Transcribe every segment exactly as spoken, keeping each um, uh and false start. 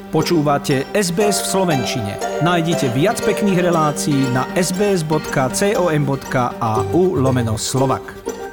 Počúvate es bé es v slovenčine. Nájdite viac pekných relácií na sbs.com.au lomeno Slovak.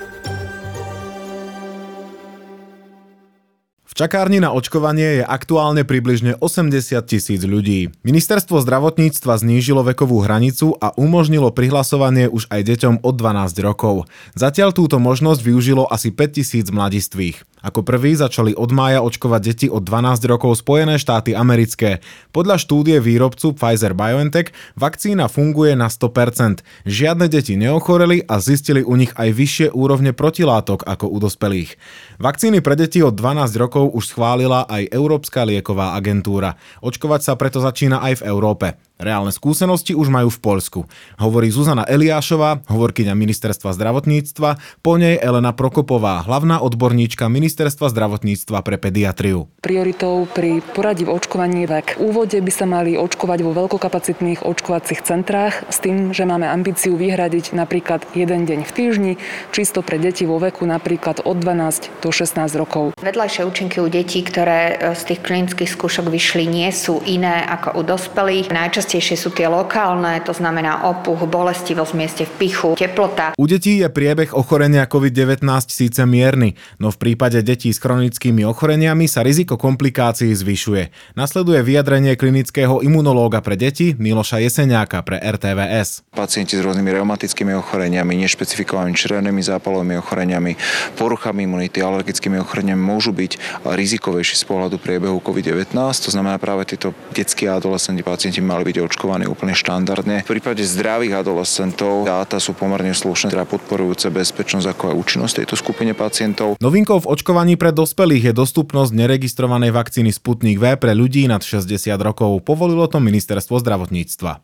V čakárni na očkovanie je aktuálne približne osemdesiat tisíc ľudí. Ministerstvo zdravotníctva znížilo vekovú hranicu a umožnilo prihlasovanie už aj deťom od dvanásť rokov. Zatiaľ túto možnosť využilo asi päť tisíc mladistvých. Ako prví začali od mája očkovať deti od dvanásť rokov Spojené štáty americké. Podľa štúdie výrobcu Pfizer-BioNTech vakcína funguje na sto percent. Žiadne deti neochoreli a zistili u nich aj vyššie úrovne protilátok ako u dospelých. Vakcíny pre deti od dvanásť rokov už schválila aj Európska lieková agentúra. Očkovať sa preto začína aj v Európe. Reálne skúsenosti už majú v Poľsku. Hovorí Zuzana Eliášová, hovorkyňa Ministerstva zdravotníctva, po nej Elena Prokopová, hlavná odborníčka Ministerstva zdravotníctva pre pediatriu. Prioritou pri poradí v očkovaní vek. V úvode by sa mali očkovať vo veľkokapacitných očkovacích centrách s tým, že máme ambíciu vyhradiť napríklad jeden deň v týždni, čisto pre deti vo veku napríklad od dvanásť do šestnásť rokov. Vedľajšie účinky u detí, ktoré z tých klinických skúšok vyšli, nie sú iné ako u dospelých. Najčastejšie sú tie lokálne, to znamená opuch, bolestivosť v mieste vpichu, teplota. U detí je priebeh ochorenia covid devätnásť síce mierny, no v prípade detí s chronickými ochoreniami sa riziko komplikácií zvyšuje. Nasleduje vyjadrenie klinického imunológa pre deti Miloša Jeseniáka pre er té vé es. Pacienti s rôznymi reumatickými ochoreniami, nešpecifikovanými črevnými zápalovými ochoreniami, poruchami imunity, alergickými ochoreniami môžu byť rizikovejší z pohľadu priebehu covid devätnásť. To znamená, práve títo detskí a adolescenti pacienti mali byť očkovaní úplne štandardne. V prípade zdravých adolescentov dáta sú pomerne slušné, teda podporujúce bezpečnosť ako aj účinnosť tejto skupine pacientov. Novinkou v očkovaní pre dospelých je dostupnosť neregistrovanej vakcíny Sputnik V pre ľudí nad šesťdesiat rokov. Povolilo to Ministerstvo zdravotníctva.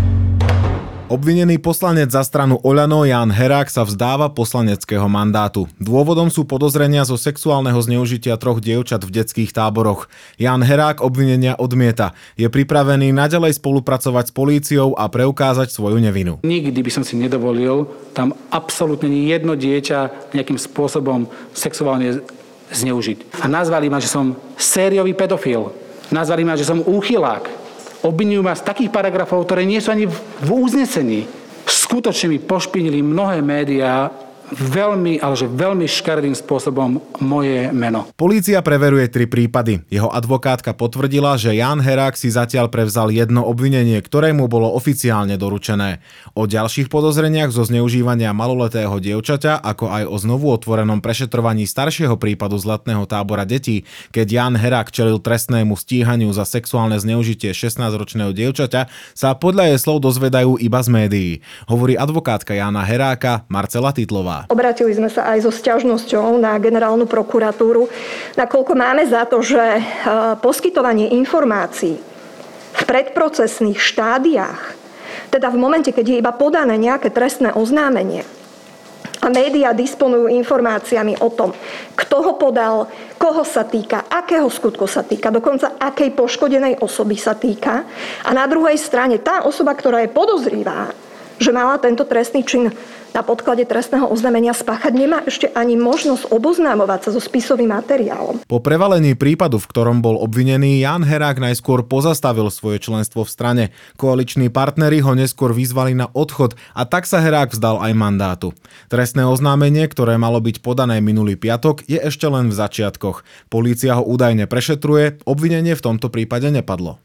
Obvinený poslanec za stranu Oľano Ján Herák sa vzdáva poslaneckého mandátu. Dôvodom sú podozrenia zo sexuálneho zneužitia troch dievčat v detských táboroch. Ján Herák obvinenia odmieta. Je pripravený naďalej spolupracovať s políciou a preukázať svoju nevinu. Nikdy by som si nedovolil tam absolútne ni jedno dieťa nejakým spôsobom sexuálne zneužiť. A nazvali ma, že som sériový pedofil. Nazvali ma, že som úchylák. Obvinujú ma z takých paragrafov, ktoré nie sú ani v uznesení. Skutočne mi pošpinili mnohé médiá veľmi, ale že veľmi škaredým spôsobom moje meno. Polícia preveruje tri prípady. Jeho advokátka potvrdila, že Ján Herák si zatiaľ prevzal jedno obvinenie, ktoré mu bolo oficiálne doručené. O ďalších podozreniach zo zneužívania maloletého dievčaťa, ako aj o znovu otvorenom prešetrovaní staršieho prípadu z letného tábora detí, keď Ján Herák čelil trestnému stíhaniu za sexuálne zneužitie šestnásťročného dievčaťa, sa podľa jej slov dozvedajú iba z médií. Hovorí advokátka Jána Heráka Marcela Titlová. Obratili sme sa aj so sťažnosťou na generálnu prokuratúru, nakoľko máme za to, že poskytovanie informácií v predprocesných štádiách, teda v momente, keď je iba podané nejaké trestné oznámenie a médiá disponujú informáciami o tom, kto ho podal, koho sa týka, akého skutku sa týka, dokonca akej poškodenej osoby sa týka, a na druhej strane tá osoba, ktorá je podozrivá, že mala tento trestný čin na podklade trestného oznámenia spáchať, nemá ešte ani možnosť oboznámovať sa so spisovým materiálom. Po prevalení prípadu, v ktorom bol obvinený, Ján Herák najskôr pozastavil svoje členstvo v strane. Koaliční partneri ho neskôr vyzvali na odchod a tak sa Herák vzdal aj mandátu. Trestné oznámenie, ktoré malo byť podané minulý piatok, je ešte len v začiatkoch. Polícia ho údajne prešetruje, obvinenie v tomto prípade nepadlo.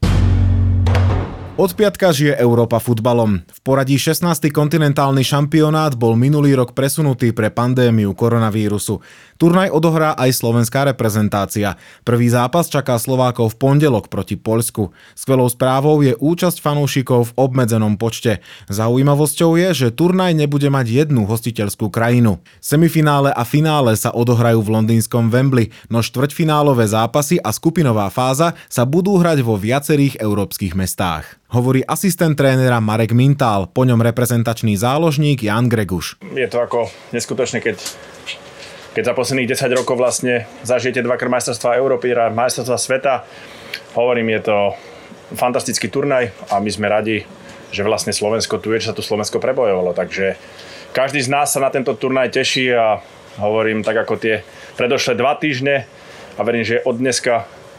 Od piatka žije Európa futbalom. V poradí šestnásty kontinentálny šampionát bol minulý rok presunutý pre pandémiu koronavírusu. Turnaj odohrá aj slovenská reprezentácia. Prvý zápas čaká Slovákov v pondelok proti Poľsku. Skvelou správou je účasť fanúšikov v obmedzenom počte. Zaujímavosťou je, že turnaj nebude mať jednu hostiteľskú krajinu. Semifinále a finále sa odohrajú v londýnskom Wembley, no štvrťfinálové zápasy a skupinová fáza sa budú hrať vo viacerých európskych mestách. Hovorí asistent trénera Marek Mintál, po ňom reprezentačný záložník Jan Greguš. Je to ako neskutočné, keď, keď za posledných desať rokov vlastne zažijete dvakrát majstrovstvá Európy a majstrovstvá sveta. Hovorím, je to fantastický turnaj a my sme radi, že vlastne Slovensko tu je, že sa tu Slovensko prebojovalo. Takže každý z nás sa na tento turnaj teší a hovorím tak ako tie predošlé dva týždne a verím, že od dneska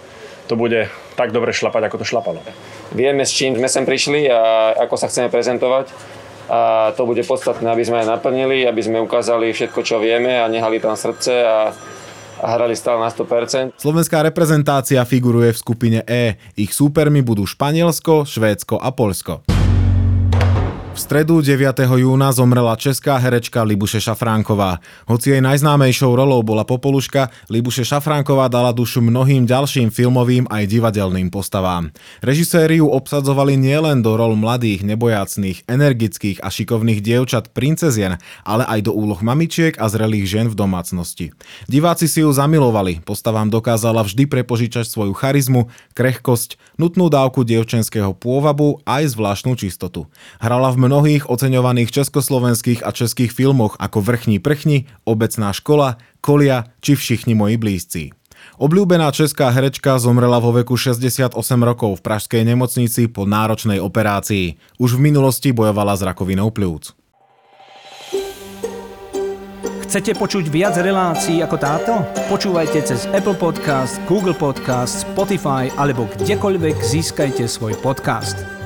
to bude tak dobre šlapať, ako to šlapalo. Vieme, s čím sme sem prišli a ako sa chceme prezentovať. A to bude podstatné, aby sme aj naplnili, aby sme ukázali všetko, čo vieme a nehali tam srdce a, a hrali stále na sto percent. Slovenská reprezentácia figuruje v skupine E. Ich súpermi budú Španielsko, Švédsko a Poľsko. V stredu deviateho júna zomrela česká herečka Libuše Šafránková. Hoci jej najznámejšou rolou bola Popoluška, Libuše Šafránková dala dušu mnohým ďalším filmovým aj divadelným postavám. Režiséri ju obsadzovali nielen do rol mladých, nebojácných, energických a šikovných dievčat princezien, ale aj do úloh mamičiek a zrelých žien v domácnosti. Diváci si ju zamilovali, postavám dokázala vždy prepožičať svoju charizmu, krehkosť, nutnú dávku dievčenského pôvabu aj zvláštnu čistotu. Hrala v mnohých oceňovaných československých a českých filmoch ako Vrchní prchni, Obecná škola, Kolia či Všichni moji blízci. Obľúbená česká herečka zomrela vo veku šesťdesiatosem rokov v pražskej nemocnici po náročnej operácii. Už v minulosti bojovala s rakovinou pľúc. Chcete počuť viac relácií ako táto? Počúvajte cez Apple Podcast, Google Podcast, Spotify alebo kdekoľvek získajte svoj podcast.